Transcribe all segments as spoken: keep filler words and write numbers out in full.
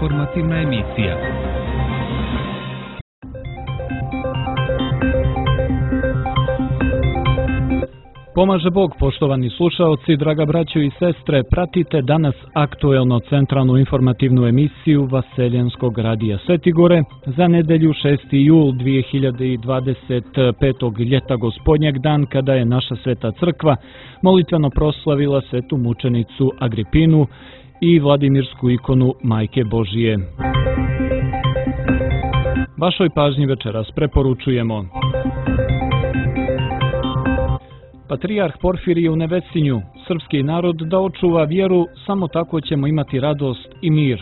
informativna emisija. Pomaže Bog, poštovani slušaoci, draga braćo i sestre, pratite danas aktuelno centralnu informativnu emisiju Vaseljenskog radija Svetigore za nedelju šesti jul dvije hiljade dvadeset petog ljeta gospodnjeg, dan kada je naša sveta crkva molitveno proslavila svetu mučenicu Agripinu i Vladimirsku ikonu Majke Božije. Vašoj pažnji večeras preporučujemo: Patrijarh Porfirije u Nevesinju, srpski narod da očuva vjeru, samo tako ćemo imati radost i mir.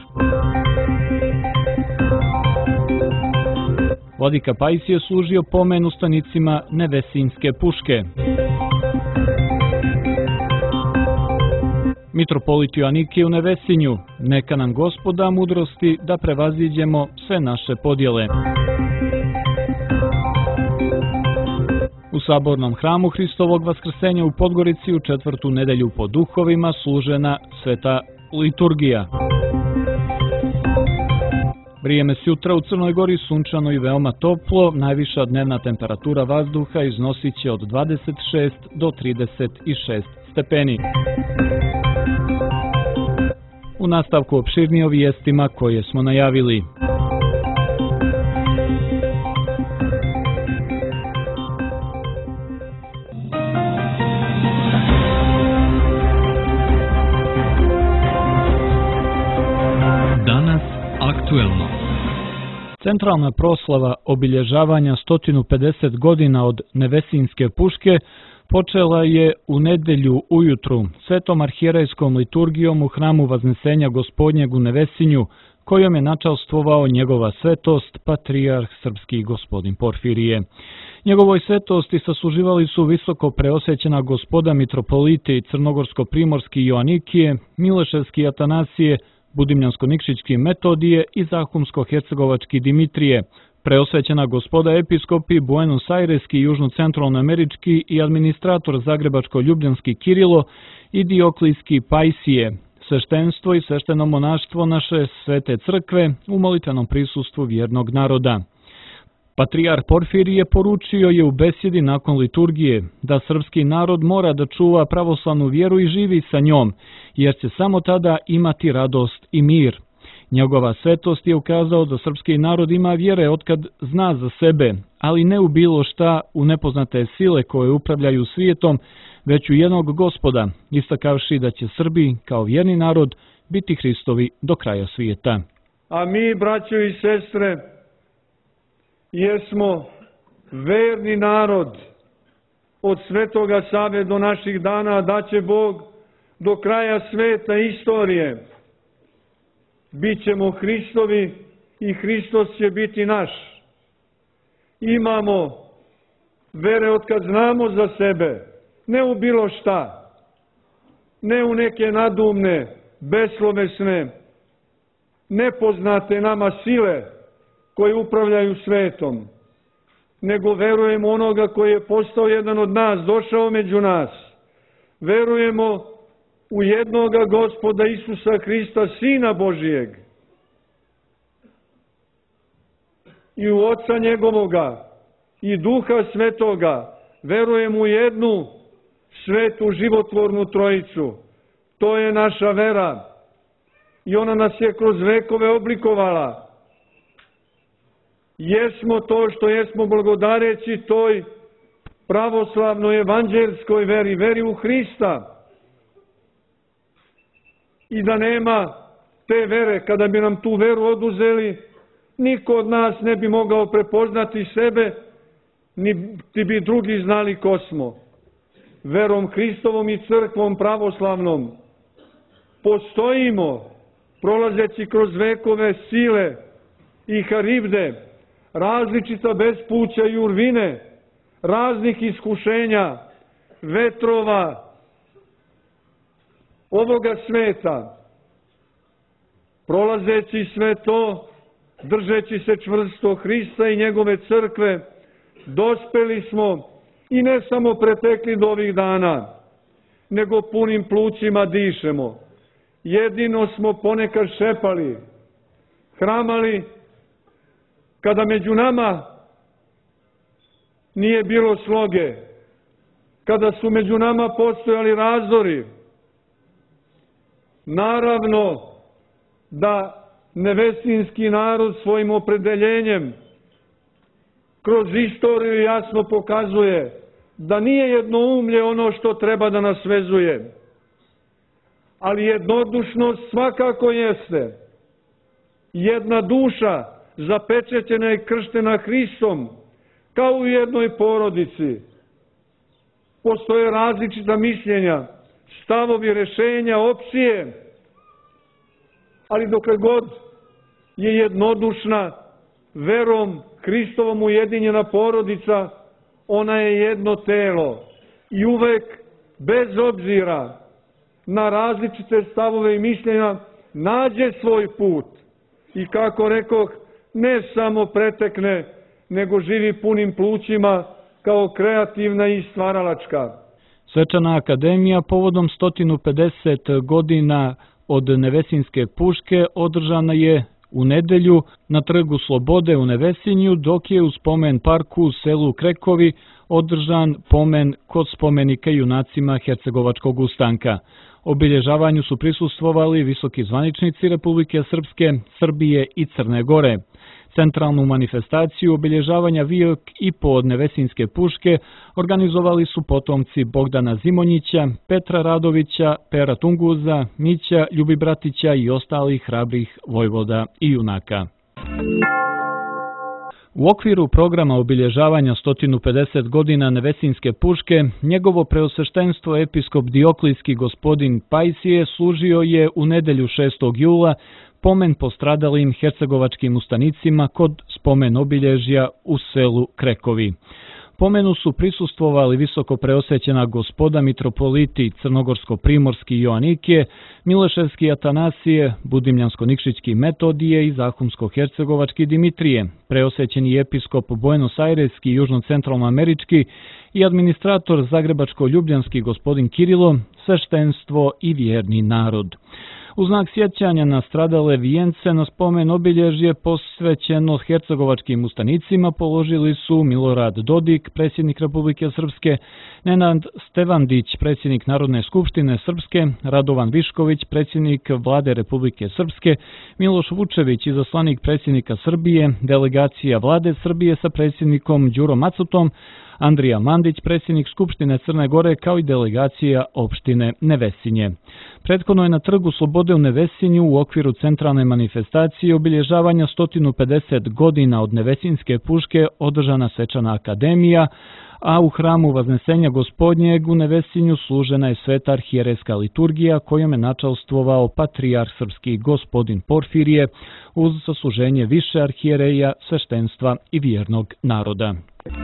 Vladika Pajsije služio pomen ustanicima Nevesinjske puške. Mitropolit Joanikije u Nevesinju, neka nam Gospoda mudrosti da prevaziđemo sve naše podjele. U sabornom hramu Hristovog vaskrsenja u Podgorici u četvrtu nedelju po duhovima služena sveta liturgija. Vrijeme s jutra u Crnoj Gori sunčano i veoma toplo, najviša dnevna temperatura vazduha iznosit će od dvadeset šest do trideset šest stepeni. U nastavku opširnije o vijestima koje smo najavili. Aktuelno. Centralna proslava obilježavanja sto pedeset godina od Nevesinjske puške počela je u nedelju ujutru svetom arhijerejskom liturgijom u hramu Vaznesenja Gospodnjeg u Nevesinju, kojom je načastvovao njegova svetost, patrijarh srpski gospodin Porfirije. Njegovoj svetosti sasluživali su visoko preosvećena gospoda mitropoliti Crnogorsko-primorski Joanikije, Mileševski Atanasije, Budimljansko-Nikšićki Metodije i Zahumsko-hercegovački Dimitrije, preosvećena gospoda episkopi Buenos Aireski i južno-centralnoamerički i administrator Zagrebačko-ljubljanski Kirilo i Dioklijski Pajsije, sveštenstvo i svešteno monaštvo naše svete crkve u molitvenom prisustvu vjernog naroda. Patrijarh Porfirije poručio je u besjedi nakon liturgije da srpski narod mora da čuva pravoslavnu vjeru i živi sa njom, jer će samo tada imati radost i mir. Njegova svetost je ukazao da srpski narod ima vjere otkad zna za sebe, ali ne u bilo šta, u nepoznate sile koje upravljaju svijetom, već u jednog Gospoda, istakavši da će Srbi, kao vjerni narod, biti Hristovi do kraja svijeta. A mi, braćo i sestre, jesmo verni narod od Svetoga Save do naših dana, da će Bog do kraja sveta istorije. Bićemo Hristovi i Hristos će biti naš. Imamo vere otkad znamo za sebe, ne u bilo šta, ne u neke nadumne, beslovesne, nepoznate nama sile koji upravljaju svetom, nego verujemo onoga koji je postao jedan od nas, došao među nas. Verujemo u jednoga Gospoda Isusa Hrista, Sina Božijeg, i u Oca njegovoga i Duha Svetoga. Verujemo u jednu svetu životvornu Trojicu. To je naša vera i ona nas je kroz vekove oblikovala. Jesmo to što jesmo blagodareći toj pravoslavnoj evanđelskoj veri, veri u Hrista. I da nema te vere, kada bi nam tu veru oduzeli, niko od nas ne bi mogao prepoznati sebe, niti bi drugi znali ko smo. Verom Hristovom i crkvom pravoslavnom postojimo, prolazeći kroz vekove sile i haribde, različita bespuća i urvine, raznih iskušenja, vetrova ovoga sveta. Prolazeći sve to, držeći se čvrsto Hrista i njegove crkve, dospeli smo i ne samo pretekli do ovih dana, nego punim plućima dišemo. Jedino smo ponekad šepali, hramali, kada među nama nije bilo sloge, kada su među nama postojali razdori. Naravno da nevesinski narod svojim opredeljenjem kroz istoriju jasno pokazuje da nije jednoumlje ono što treba da nas vezuje, ali jednodušnost svakako jeste. Jedna duša zapečećena i krštena Hristom, kao u jednoj porodici. Postoje različita mišljenja, stavovi, rešenja, opcije, ali dokle god je jednodušna, verom Hristovom ujedinjena porodica, ona je jedno telo i uvek, bez obzira na različite stavove i mišljenja, nađe svoj put i, kako rekoh, ne samo pretekne, nego živi punim plućima kao kreativna i stvaralačka. Svečana akademija povodom sto pedeset godina od Nevesinske puške održana je u nedelju na Trgu Slobode u Nevesinju, dok je u spomen parku u selu Krekovi održan pomen kod spomenika junacima Hercegovačkog ustanka. Obilježavanju su prisustvovali visoki zvaničnici Republike Srpske, Srbije i Crne Gore. Centralnu manifestaciju obilježavanja vijek i po od Nevesinske puške organizovali su potomci Bogdana Zimonjića, Petra Radovića, Pera Tunguza, Mića Ljubibratića i ostalih hrabrih vojvoda i junaka. U okviru programa obilježavanja sto pedeset godina Nevesinske puške, njegovo preosveštenstvo episkop Dioklijski gospodin Pajsije služio je u nedelju šestog jula pomen postradalim hercegovačkim ustanicima kod spomen obilježja u selu Krekovi. Pomenu su prisustvovali visoko preosvećena gospoda mitropoliti Crnogorsko-primorski Joanikije, Mileševski Atanasije, Budimljansko-Nikšićki Metodije i Zahumsko-hercegovački Dimitrije, preosvećeni episkop Buenos-Aireski i južno-centralnoamerički i administrator Zagrebačko-ljubljanski gospodin Kirilo, sveštenstvo i vjerni narod. U znak sjećanja na stradale vijence na spomen obilježje posvećeno hercegovačkim ustanicima položili su Milorad Dodik, predsjednik Republike Srpske, Nenad Stevandić, predsjednik Narodne skupštine Srpske, Radovan Višković, predsjednik Vlade Republike Srpske, Miloš Vučević, izaslanik predsjednika Srbije, delegacija Vlade Srbije sa predsjednikom Đurom Macutom, Andrija Mandić, predsjednik Skupštine Crne Gore, kao i delegacija opštine Nevesinje. Prethodno je na Trgu Slobode u Nevesinju u okviru centralne manifestacije obilježavanja sto pedeset godina od Nevesinske puške održana svečana akademija, a u hramu Vaznesenja Gospodnjeg u Nevesinju služena je sveta arhijerejska liturgija kojom je načalstvovao patrijarh srpski gospodin Porfirije uz sasluženje više arhijereja, sveštenstva i vjernog naroda.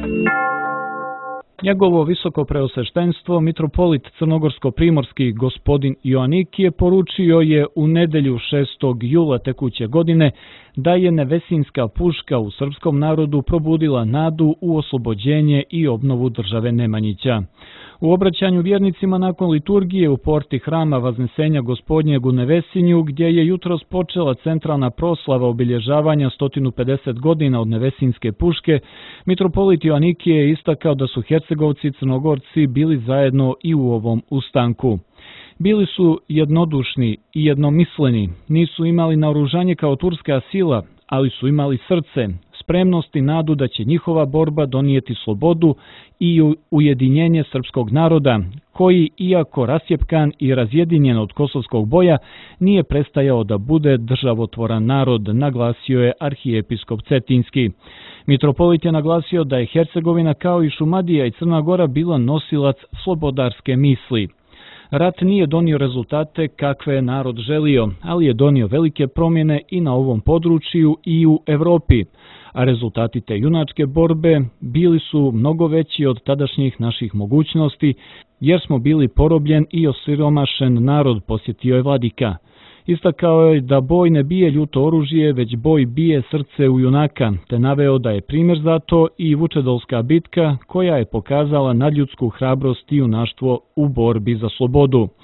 Njegovo visoko preosveštenstvo, mitropolit Crnogorsko-primorski gospodin Joanikije, poručio je u nedelju šestog jula tekuće godine da je Nevesinska puška u srpskom narodu probudila nadu u oslobođenje i obnovu države Nemanjića. U obraćanju vjernicima nakon liturgije u porti hrama Vaznesenja Gospodnjeg u Nevesinju, gdje je jutros počela centralna proslava obilježavanja sto pedeset godina od Nevesinske puške, mitropolit Joanikije je istakao da su Hercegovci i Crnogorci bili zajedno i u ovom ustanku. Bili su jednodušni i jednomisleni, nisu imali naoružanje kao turska sila, ali su imali srce, spremnost i nadu da će njihova borba donijeti slobodu i ujedinjenje srpskog naroda, koji, iako rasjepkan i razjedinjen od kosovskog boja, nije prestajao da bude državotvoran narod, naglasio je arhijepiskop Cetinski. Mitropolit je naglasio da je Hercegovina kao i Šumadija i Crna Gora bila nosilac slobodarske misli. Rat nije donio rezultate kakve je narod želio, ali je donio velike promjene i na ovom području i u Evropi, a rezultati te junačke borbe bili su mnogo veći od tadašnjih naših mogućnosti, jer smo bili porobljen i osiromašen narod, posjetio je vladika. Istakao je da boj ne bije ljuto oružje, već boj bije srce u junaka, te naveo da je primjer za to i Vučedolska bitka, koja je pokazala nadljudsku hrabrost i junaštvo u borbi za slobodu.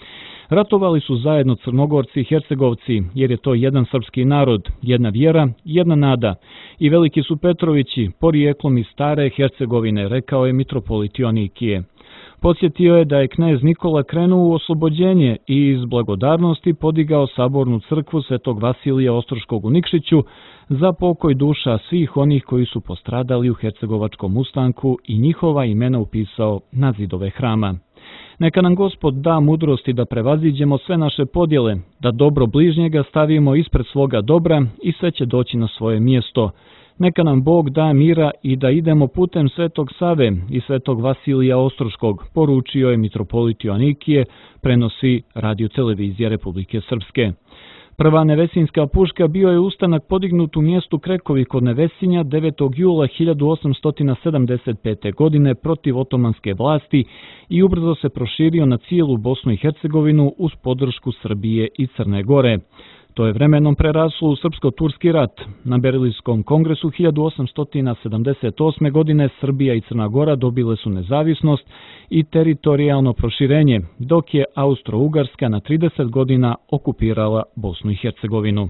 Ratovali su zajedno Crnogorci i Hercegovci, jer je to jedan srpski narod, jedna vjera, jedna nada. I veliki su Petrovići, porijeklom iz stare Hercegovine, rekao je mitropolit Joanikije. Podsjetio je da je knez Nikola krenuo u oslobođenje i iz blagodarnosti podigao sabornu crkvu Svetog Vasilija Ostroškog u Nikšiću za pokoj duša svih onih koji su postradali u hercegovačkom ustanku i njihova imena upisao na zidove hrama. Neka nam Gospod da mudrosti da prevaziđemo sve naše podjele, da dobro bližnjega stavimo ispred svoga dobra i sve će doći na svoje mjesto. Neka nam Bog da mira i da idemo putem Svetog Save i Svetog Vasilija Ostroškog, poručio je mitropolit Joanikije, prenosi Radio-televizija Republike Srpske. Prva nevesinska puška bio je ustanak podignut u mjestu Krekovi kod Nevesinja devetog jula hiljadu osamsto sedamdeset pete. godine protiv otomanske vlasti i ubrzo se proširio na cijelu Bosnu i Hercegovinu uz podršku Srbije i Crne Gore. To je vremenom preraslo u Srpsko-turski rat. Na Berlinskom kongresu hiljadu osamsto sedamdeset osme. godine Srbija i Crna Gora dobile su nezavisnost i teritorijalno proširenje, dok je Austro-Ugarska na trideset godina okupirala Bosnu i Hercegovinu.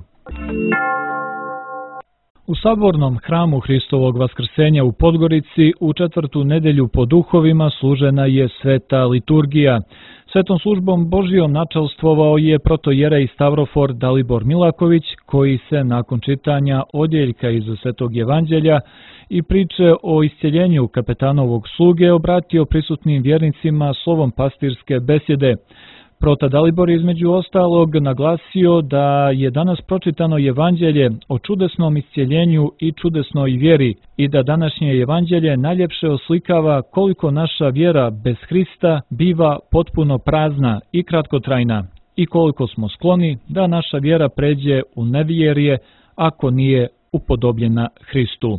U sabornom hramu Hristovog vaskrsenja u Podgorici u četvrtu nedelju po duhovima služena je sveta liturgija. Svetom službom Božijom načelstvovao je protojerej Stavrofor Dalibor Milaković, koji se nakon čitanja odjeljka iz Svetog Evanđelja i priče o iscjeljenju kapetanovog sluge obratio prisutnim vjernicima slovom pastirske besjede. Prota Dalibor je između ostalog naglasio da je danas pročitano evanđelje o čudesnom iscjeljenju i čudesnoj vjeri i da današnje evanđelje najljepše oslikava koliko naša vjera bez Hrista biva potpuno prazna i kratkotrajna i koliko smo skloni da naša vjera pređe u nevjerje ako nije upodobljena Hristu.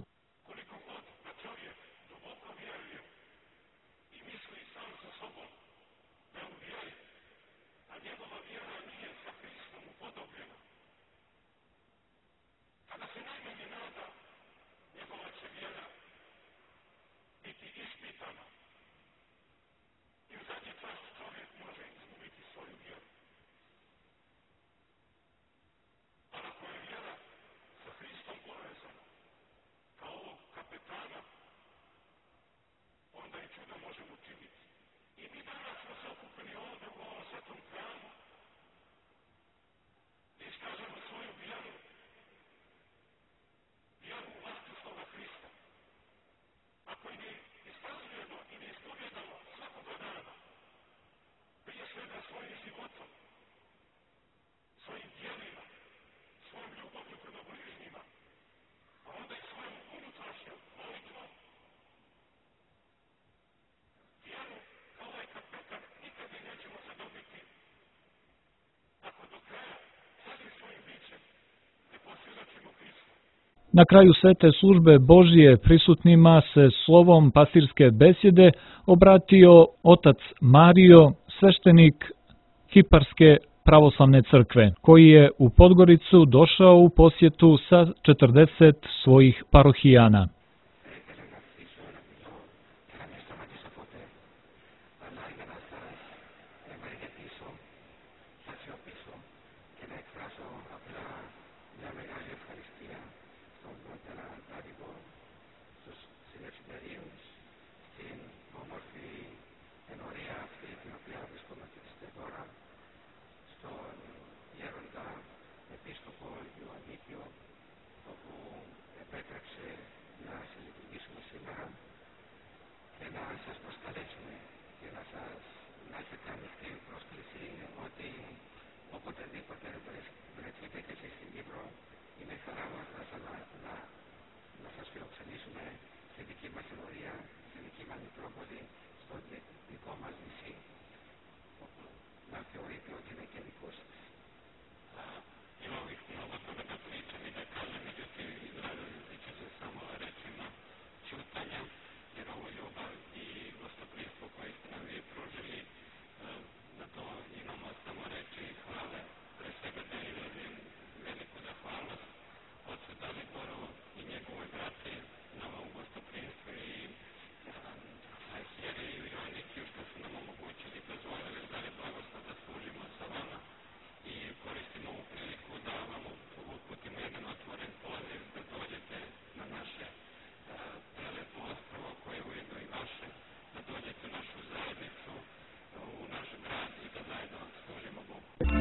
Na kraju svete službe Božije prisutnima se slovom pastirske besjede obratio otac Mario, sveštenik Kiparske pravoslavne crkve, koji je u Podgoricu došao u posjetu sa četrdeset svojih parohijana.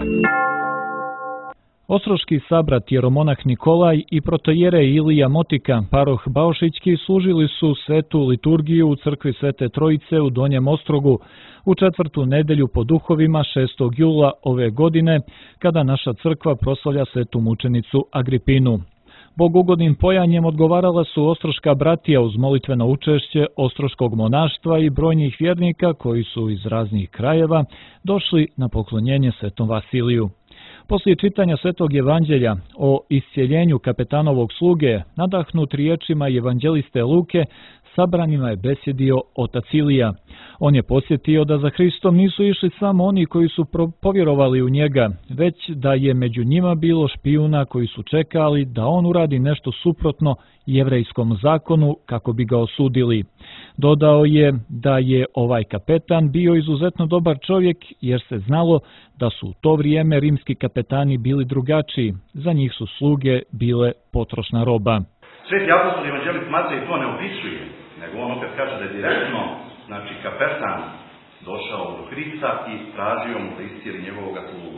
Ostroški sabrat jeromonah Nikolaj i protojerej Ilija Motika, paroh Baošićki, služili su svetu liturgiju u crkvi Svete Trojice u Donjem Ostrogu u četvrtu nedelju po duhovima šestog jula ove godine, kada naša crkva proslavlja svetu mučenicu Agripinu. Bogugodnim pojanjem odgovarala su ostroška bratija uz molitveno učešće ostroškog monaštva i brojnih vjernika koji su iz raznih krajeva došli na poklonjenje svetom Vasiliju. Poslije čitanja Svetog evanđelja o iscijeljenju kapetanovog sluge, nadahnut riječima evanđeliste Luke, sabranima je besjedio otac Ilija. On je podsjetio da za Hristom nisu išli samo oni koji su povjerovali u njega, već da je među njima bilo špijuna koji su čekali da on uradi nešto suprotno jevrejskom zakonu kako bi ga osudili. Dodao je da je ovaj kapetan bio izuzetno dobar čovjek jer se znalo da su u to vrijeme rimski kapetani bili drugačiji, za njih su sluge bile potrošna roba. Sveti apostol evanđelist Matej to ne opisuje, nego on opet kaže da je direktno, znači kapetan došao do Hrista i tražio mu da iscijeli njegovog slugu.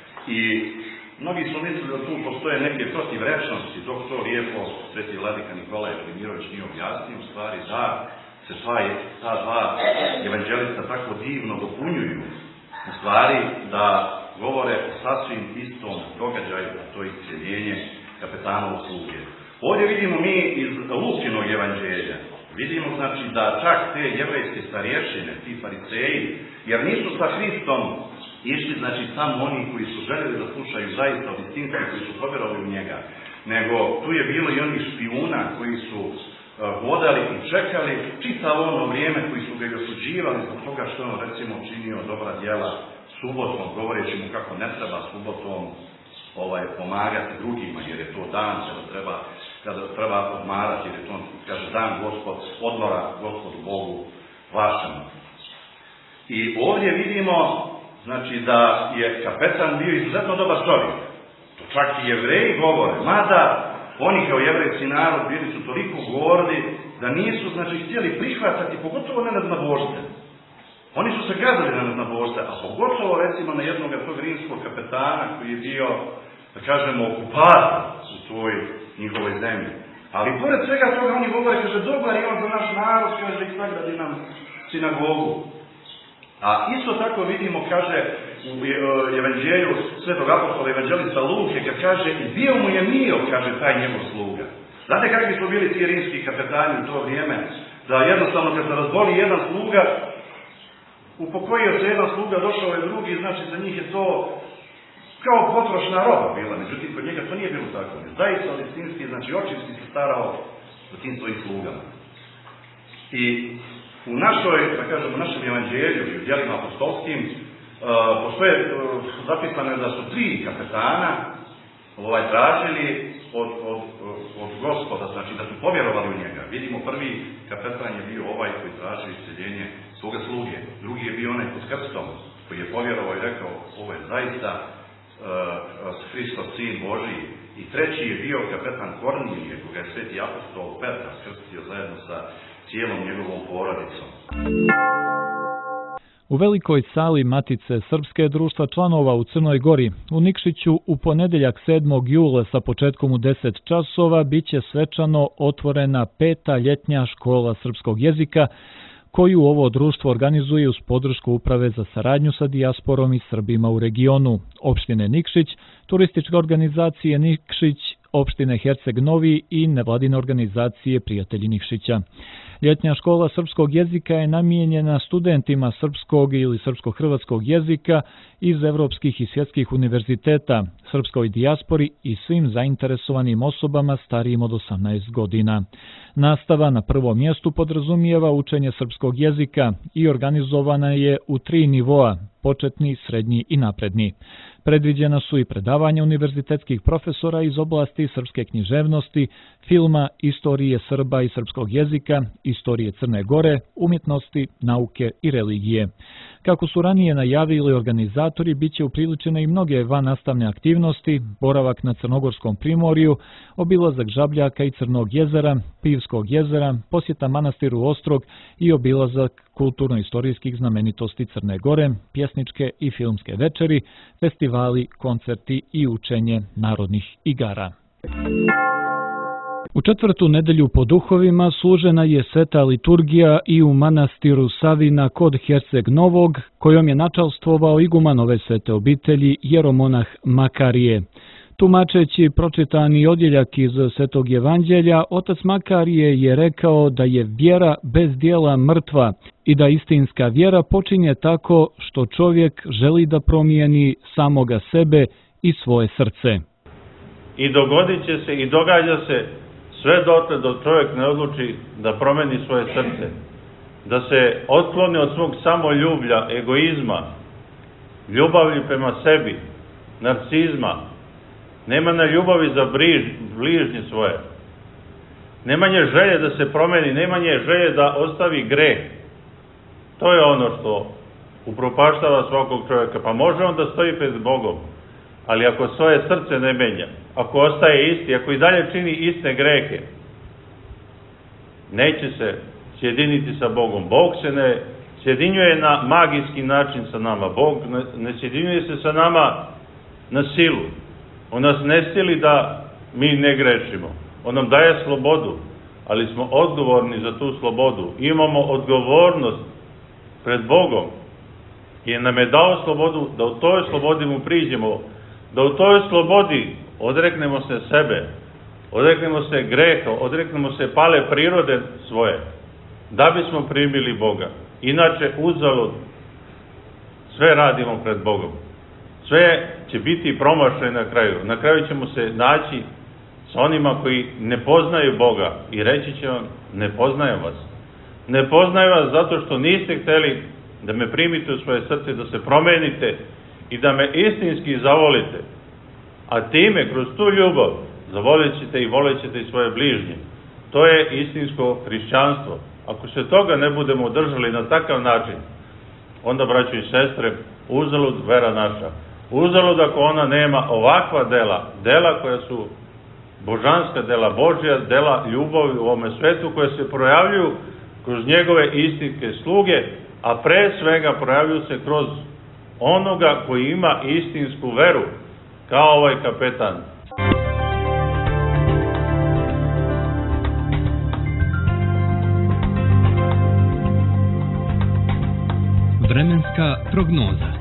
I mnogi su mislili da tu postoje neke protivrečnosti, dok to lijepo sveti vladika Nikolaj Velimirović nije objasnio, u stvari da se sva, ta dva evanđelista tako divno dopunjuju, u stvari da govore o sasvim istom događaju, a to je iscijeljenje kapetanovog sluge. Ovdje vidimo mi iz Lukinog evanđelja, vidimo znači da čak te jevrejske starješine, ti fariseji, jer nisu sa Hristom išli znači samo oni koji su željeli da slušaju zaista od istinstva, koji su povjerovali u njega, nego tu je bilo i onih špijuna koji su uh, hodali i čekali čitavo ono vrijeme, koji su ga i osuđivali zbog toga što on recimo činio dobra djela subotom, govoreći mu kako ne treba subotom ovaj, pomagati drugima, jer je to dan kada treba, kada treba odmarati, jer je to, kaže, dan Gospod, odmora Gospodu Bogu vašem. I ovdje vidimo, znači, da je kapetan bio izuzetno dobar čovjek. To čak i jevreji govore, mada oni kao jevrejski narod bili su toliko gordi da nisu, znači, htjeli prihvatati, pogotovo ne na božce. Oni su se gazali na neznabožce, a pogotovo recimo na jednog tog rimskog kapetana koji je bio, da kažemo, okupator u toj njihovoj zemlji. Ali pored svega toga oni govore, kaže, dobar je on za naš narod, kaže, i sagradi nam sinagogu. A isto tako vidimo, kaže, u evanđelju svetog apostola evanđelista Luke, kad kaže, i bio mu je mio, kaže, taj njegov sluga. Znate kakvi su bili ti rimski kapetani u to vrijeme? Da jednostavno kad se razboli jedan sluga, upokojio se jedan sluga, došao je drugi, znači za njih je to kao potrošna roba bila, međutim kod njega to nije bilo tako. Zaista istinski, znači očinski se starao o tim svojim slugama. I u našoj, da kažem, u našem evanđelju i u djelima apostolskim uh, postoje uh, zapisano da su tri kapetana ovaj, tražili od, od, od Gospoda, znači da su povjerovali u njega. Vidimo, prvi kapetan je bio ovaj koji traži isceljenje svoga sluge. Drugi je bio onaj pod krstom koji je povjerovao i rekao, ovo je zaista uh, Hristos, sin Božiji. I treći je bio kapetan Kornilije, koga je sveti apostol Petar krstio zajedno sa cijelom njegovom porodicom. U velikoj sali Matice Srpske društva članova u Crnoj Gori u Nikšiću u ponedjeljak sedmog jula sa početkom u deset časova biće svečano otvorena peta ljetnja škola srpskog jezika koju ovo društvo organizuje uz podršku Uprave za saradnju sa dijasporom i Srbima u regionu, opštine Nikšić, turističke organizacije Nikšić, opštine Herceg Novi i nevladine organizacije Prijatelji Nikšića. Ljetnja škola srpskog jezika je namijenjena studentima srpskog ili srpsko-hrvatskog jezika iz evropskih i svjetskih univerziteta, srpskoj dijaspori i svim zainteresovanim osobama starijim od osamnaest godina. Nastava na prvom mjestu podrazumijeva učenje srpskog jezika i organizovana je u tri nivoa, početni, srednji i napredni. Predviđena su i predavanja univerzitetskih profesora iz oblasti srpske književnosti, filma, istorije Srba i srpskog jezika istorije Crne Gore, umjetnosti, nauke i religije. Kako su ranije najavili organizatori, bit će upriličene i mnoge vannastavne aktivnosti, boravak na Crnogorskom primorju, obilazak Žabljaka i Crnog jezera, Pivskog jezera, posjeta manastiru Ostrog i obilazak kulturno-istorijskih znamenitosti Crne Gore, pjesničke i filmske večeri, festivali, koncerti i učenje narodnih igara. U četvrtu nedelju po duhovima služena je sveta liturgija i u manastiru Savina kod Herceg Novog, kojom je načalstvovao iguman ove svete obitelji jeromonah Makarije. Tumačeći pročitani odjeljak iz Svetog evanđelja, otac Makarije je rekao da je vjera bez dijela mrtva i da istinska vjera počinje tako što čovjek želi da promijeni samoga sebe i svoje srce. I dogodit će se i događa se sve dotle dok čovjek ne odluči da promeni svoje srce, da se otkloni od svog samoljublja, egoizma, ljubavi prema sebi, narcizma, nemanja ljubavi za briž, bližnje svoje, nemanje želje da se promeni, nemanje želje da ostavi greh. To je ono što upropaštava svakog čovjeka. Pa može on da stoji pred Bogom, ali ako svoje srce ne menja, ako ostaje isti, ako i dalje čini iste grehe, neće se sjediniti sa Bogom. Bog se ne sjedinjuje na magijski način sa nama. Bog ne sjedinjuje se sa nama na silu. On nas ne sili da mi ne grešimo. On nam daje slobodu, ali smo odgovorni za tu slobodu. Imamo odgovornost pred Bogom, jer nam je dao slobodu da u toj slobodi mu priđemo, da u toj slobodi odreknemo se sebe, odreknemo se greha, odreknemo se pale prirode svoje, da bismo primili Boga. Inače, uzalud sve radimo pred Bogom. Sve će biti promašaj na kraju. Na kraju ćemo se naći sa onima koji ne poznaju Boga i reći će vam, ne poznajem vas. Ne poznajem vas zato što niste htjeli da me primite u svoje srce, da se promenite i da me istinski zavolite. A time, kroz tu ljubav, zavolit ćete i volit ćete i svoje bližnje. To je istinsko hrišćanstvo. Ako se toga ne budemo držali na takav način, onda, braćo i sestre, uzalud vera naša. Uzalud ako ona nema ovakva dela, dela koja su božanska dela, Božja dela ljubavi u ovome svetu, koje se projavljuju kroz njegove istinske sluge, a pre svega projavljuju se kroz onoga koji ima istinsku veru, kao ovaj kapetan. Vremenska prognoza.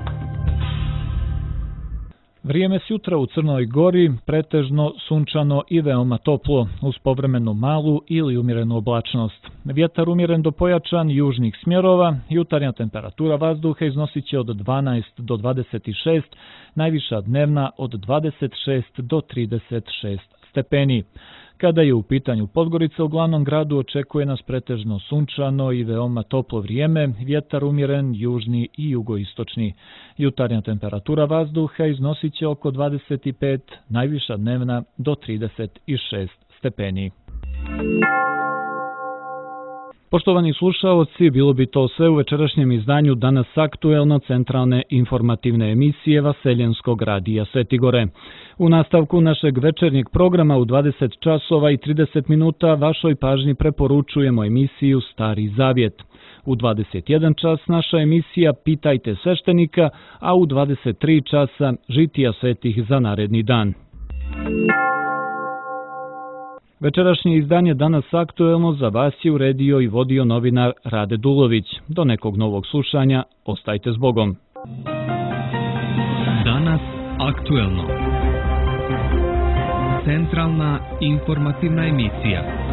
Vrijeme sutra u Crnoj Gori pretežno sunčano i veoma toplo, uz povremenu malu ili umjerenu oblačnost. Vjetar umjeren do pojačan južnih smjerova, jutarnja temperatura vazduha iznosit će od dvanaest do dvadeset šest, najviša dnevna od dvadeset šest do trideset šest stepeni. Kada je u pitanju Podgorica, u glavnom gradu očekuje nas pretežno sunčano i veoma toplo vrijeme, vjetar umjeren južni i jugoistočni. Jutarnja temperatura vazduha iznosit će oko dvadeset pet, najviša dnevna do trideset šest stepeni. Poštovani slušaoci, bilo bi to sve u večerašnjem izdanju Danas aktuelno centralne informativne emisije Vaseljenskog radija Svetigore. U nastavku našeg večernjeg programa u dvadeset časova i trideset minuta vašoj pažnji preporučujemo emisiju Stari Zavjet. U dvadeset jedan čas naša emisija Pitajte sveštenika, a u dvadeset tri časa Žitija svetih za naredni dan. Večerašnje izdanje Danas aktuelno za vas je uredio i vodio novinar Rade Dulović. Do nekog novog slušanja, ostajte s Bogom. Danas aktuelno. Centralna informativna emisija.